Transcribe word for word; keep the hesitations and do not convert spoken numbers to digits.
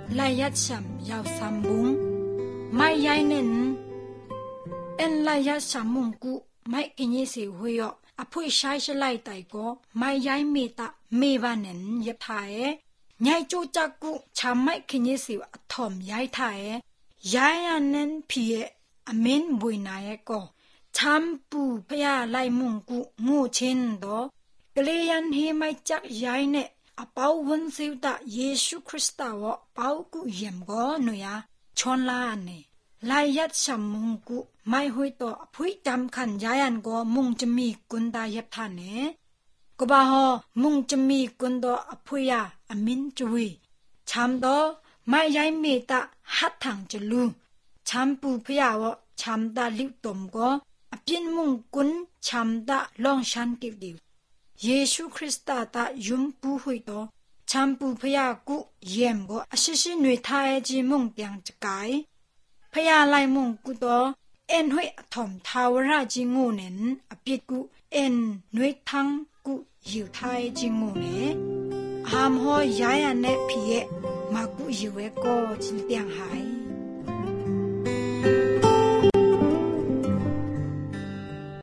ไลยัดฉัมยาวซัมบุงไม่ยายเน้นเอ็นไลยัดฉัมมุงกุไม่กินยี่สิวหุยออพุยใช้ชไลไตก็ไม่ยายมีตามีบานเน้นยับไทยยายจูจักกุชามไม่กินยี่สิวอทอมยายไทยยายอันเน้นพีเออเมนบุยนายก็ชามปูพยาไลมุงกุงูเช่นดอกลียันเฮไม่จักยายเนอเปาวันสิวตาเยซูคริสต์วะเปากุเยี่ยมก็หนูยาชนลาเนลายยัดฉัมมุงกุไม่หุยต่อพุยจำขันยายันก็มุงจะมีกุนตายับท่านเนก็บ่าฮอมุงจะมีกุนต่ออพุยาอมินจุยชามต่อไม่ยายมีตาหัดทางจะลูชามปูพยาวะชามตาลิวตมก็อปินมุงกุนชามตาลองชันกิดิวเยซูคริสต์ตายุมปูหุยต่อชามปูพยากุเยี่ยมก็อาศิสิหนุยทายจีมุงเปียงจะกายพยาไลมุงกุต่อเอ็นหุยถมทาวราจิงูเน้นอปิดกุเอ็นหนุยทังกุอยู่ทายจิงูเนหามหอยายอันเนพีเอมากุอยู่เอก็จินเตียงหาย